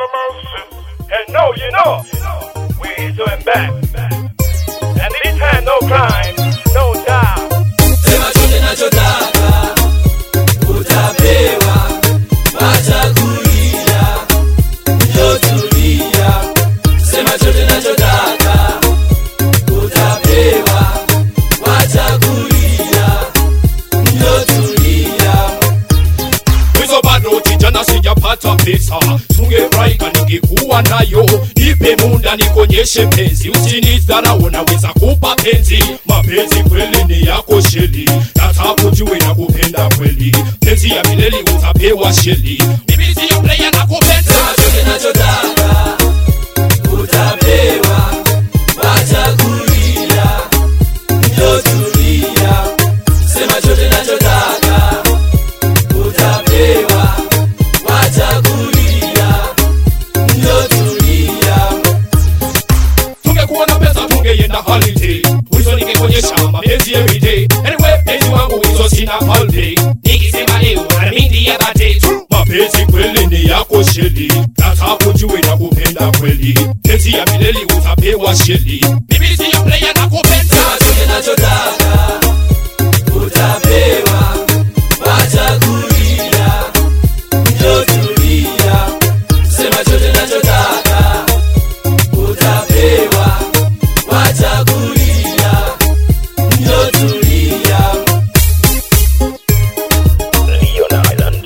of mercy. And no, you know, we're doing back. And this time, no crime, no job. Sema chote nachotaka utapewa, wacha kulia, ndio tulia. Sema chote nachotaka utapewa, wacha kulia, ndio tulia. Hizo bado kijana sijapata pesa, tungefurahi ningekuwa nayo. Nipe muda nikonyeshe penzi, usinidharau naweza kupa penzi. Mapenzi kweli ni yako sheli, nataka kujue na kupenda kweli. Penzi ya milele utapewa sheli, mimi sio player na kupenda. Sema chote nachotaka utapewa, wacha kulia, ndio tulia. Sema chote nachotaka utapewa, wacha kulia, ndio tulia. Tungekuwa na pesa tungeenda holiday, hizo ningekuonyesha mapenzi every day. Anyway, penzi wangu hizo sina holiday, nikisema leo na mimi the other day. Mapenzi kweli ni yako sheli, nataka kujue na kupenda kweli. Penzi ya milele utapewa sheli, mimi sio player na kupenda. Sema chote nachotaka utapewa, wacha kulia, ndio tulia. Sema chote nachotaka utapewa, wacha kulia, ndio tulia. Leon Island.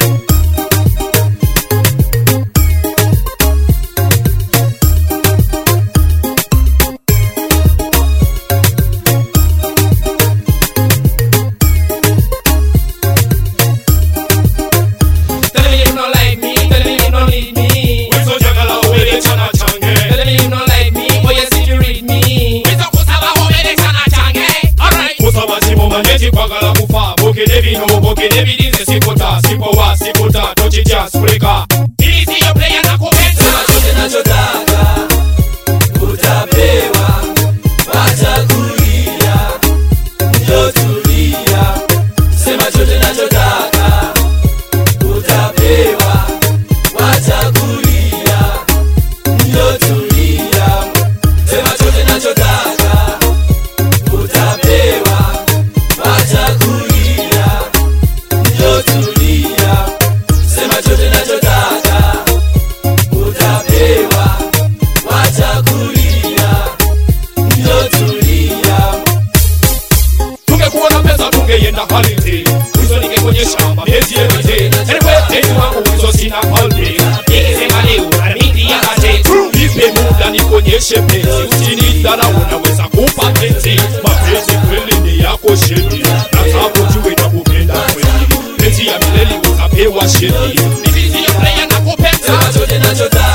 Tell me you don't like me, tell me you don't need me. We so jagala obede chana change. Tell me you don't like me, boy you see you read me. We so kusaba obede chana change. Alright. Kusaba simo maneti kwagala kufa. Boke devi no, boke devi dinze sipota. Sipowa, sipota, tochicha, spreka. Mimi sio player na kupenda. Sema chote nachotaka utapewa, wacha kulia, ndio tulia. Sema chote nachotaka utapewa, wacha kulia, ndio tulia. Sema chote nachotaka utapewa, wacha kulia, ndio tulia. Sema chote nachotaka utapewa, wacha kulia, ndio tulia. Tungekuwa na pesa tungeenda holiday, hizo ningekuonyesha mapenzi every day. Anyway, penzi wangu hizo sina holiday, nikisema leo na mimi the other day. Nipe muda nikonyeshe penzi, usinidharau naweza kupa penzi. Mapenzi kweli ni yako sheli, nataka kujue na kupenda kweli. Penzi ya milele utapewa sheli, mimi sio player na kupenda. Sema chote nachotaka